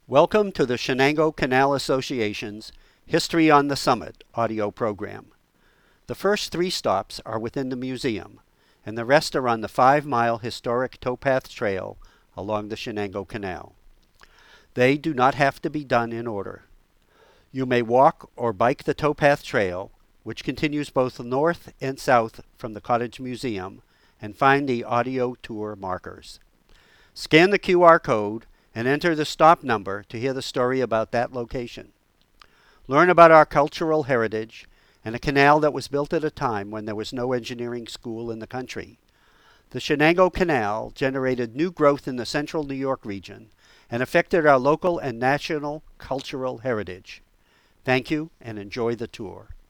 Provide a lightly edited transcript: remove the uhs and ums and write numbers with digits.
Welcome to the Shenango Canal Association's History on the Summit audio program. The first 3 stops are within the museum, and the rest are on the 5-mile historic towpath trail along the Shenango Canal. They do not have to be done in order. You may walk or bike the towpath trail, which continues both north and south from the Cottage Museum, and find the audio tour markers. Scan the QR code and enter the stop number to hear the story about that location. Learn about our cultural heritage and a canal that was built at a time when there was no engineering school in the country. The Shenango Canal generated new growth in the central New York region and affected our local and national cultural heritage. Thank you and enjoy the tour.